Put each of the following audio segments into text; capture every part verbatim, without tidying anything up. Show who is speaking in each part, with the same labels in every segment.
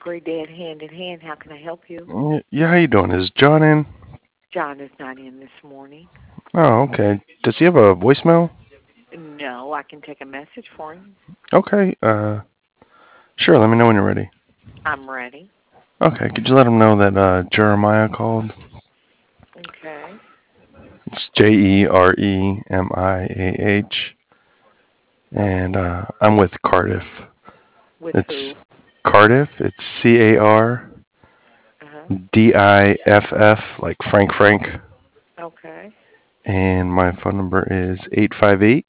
Speaker 1: Great Dad Hand in Hand. How can I help you?
Speaker 2: Y- Yeah, how you doing? Is John in?
Speaker 1: John is not in this morning.
Speaker 2: Oh, okay. Does he have a voicemail?
Speaker 1: No, I can take a message for him.
Speaker 2: Okay. Uh, sure. Let me know when you're ready.
Speaker 1: I'm ready.
Speaker 2: Okay. Could you let him know that uh, Jeremiah called?
Speaker 1: Okay.
Speaker 2: It's J E R E M I A H, and
Speaker 1: Okay.
Speaker 2: uh, I'm with Cardiff.
Speaker 1: With
Speaker 2: It's
Speaker 1: who?
Speaker 2: Cardiff. It's C A R
Speaker 1: Uh-huh.
Speaker 2: D I F F, like Frank Frank.
Speaker 1: Okay.
Speaker 2: And my phone number is eight five eight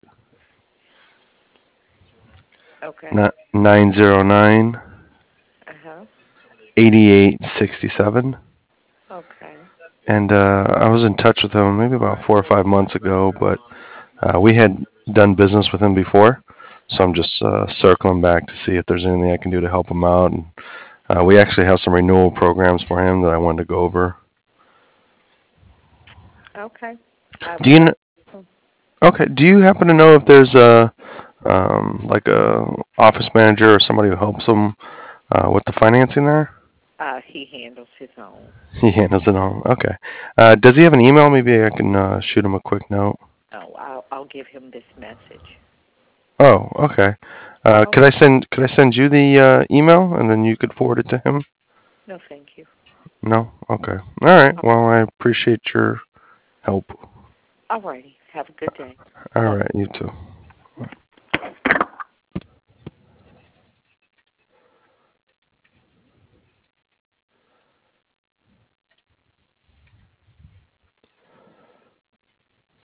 Speaker 1: Okay.
Speaker 2: nine zero nine
Speaker 1: Uh-huh.
Speaker 2: eight eight six seven.
Speaker 1: Okay.
Speaker 2: And uh, I was in touch with him maybe about four or five months ago, but uh, we had done business with him before, so I'm just uh, circling back to see if there's anything I can do to help him out. And uh, we actually have some renewal programs for him that I wanted to go over.
Speaker 1: Okay. I
Speaker 2: Do
Speaker 1: would
Speaker 2: you
Speaker 1: like
Speaker 2: kn- okay? Do you happen to know if there's a um, like a office manager or somebody who helps him uh, with the financing there?
Speaker 1: uh he handles his own.
Speaker 2: He handles it all. Okay. Uh, does he have an email? Maybe I can uh, shoot him a quick note.
Speaker 1: Oh, I'll I'll give him this message.
Speaker 2: Oh, okay. Uh,
Speaker 1: Oh,
Speaker 2: could I send could I send you the uh, email and then you could forward it to him?
Speaker 1: no, thank you.
Speaker 2: No? Okay. All right.
Speaker 1: Oh,
Speaker 2: Well, I appreciate your help.
Speaker 1: all righty. Have a good day.
Speaker 2: All
Speaker 1: Bye.
Speaker 2: right, you too.